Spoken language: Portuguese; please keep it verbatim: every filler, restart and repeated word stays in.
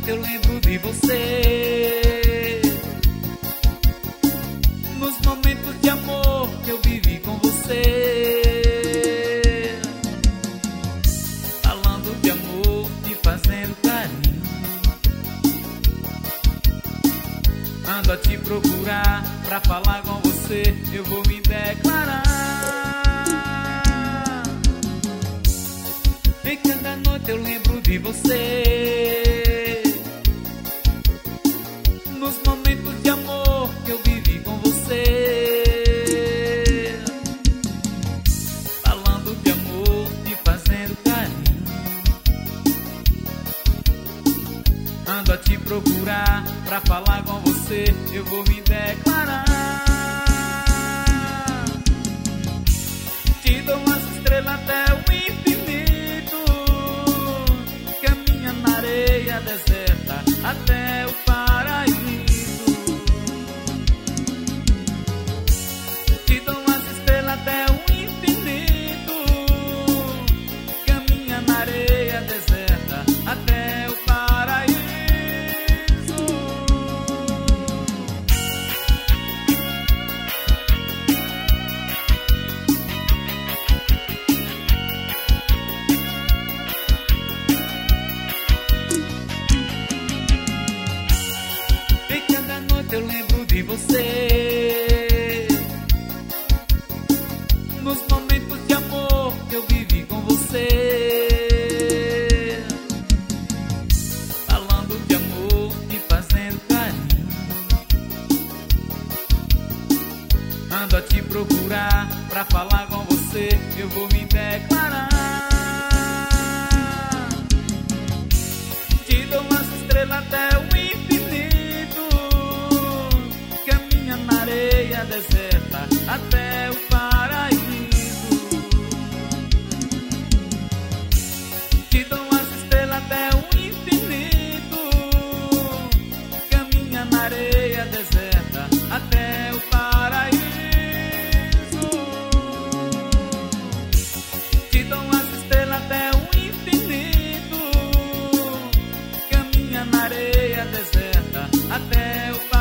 noite eu lembro de você, nos momentos de amor que eu vivi com você, falando de amor, te fazendo carinho. Ando a te procurar pra falar com você, eu vou me declarar. E cada noite eu lembro de você, nos momentos de amor que eu vivi com você, falando de amor, te fazendo carinho. Ando a te procurar pra falar com você, eu vou me declarar. Te dou umas estrelas até o infinito, caminha na areia deserta até o paraíso. Te dou umas estrelas até o infinito, caminha na areia deserta até o paraíso. Eu lembro de você, nos momentos de amor que eu vivi com você, falando de amor, te fazendo carinho. Ando a te procurar pra falar com você, eu vou me declarar. Te dou umas estrelas até o infinito, na areia deserta até o paraíso. Te dou umas estrelas até o infinito, caminha na areia deserta até o paraíso. Te dou umas estrelas até o infinito, caminha na areia deserta até o paraíso.